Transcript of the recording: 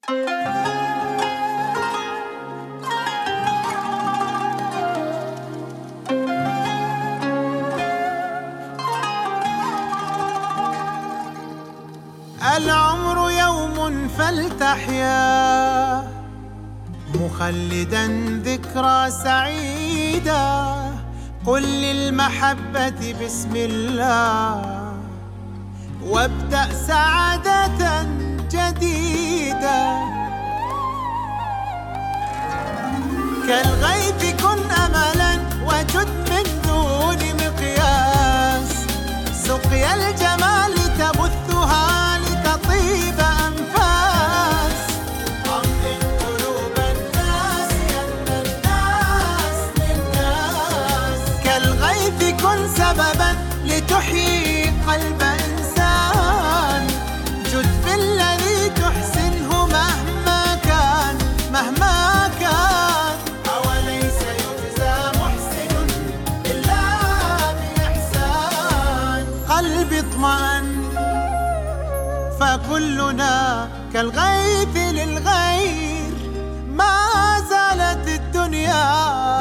العمر يوم فلتحيا مخلدا ذكرى سعيدة. قل للمحبة بسم الله وابدأ سعادة جديدة. كالغيث كن أملا وجد من دون مقياس. سقيا الجمال تبثها لتطيب أنفاس. عظم قلوب الناس يد الناس للناس. كالغيث كن سببا لتحيي قلب إنسان. جد في الذي تحسنه مهما كان مهما كان. أوليس يجزى محسن إلا بإحسان. قلبي اطمأن فكلنا كالغيث للغير. ما زالت الدنيا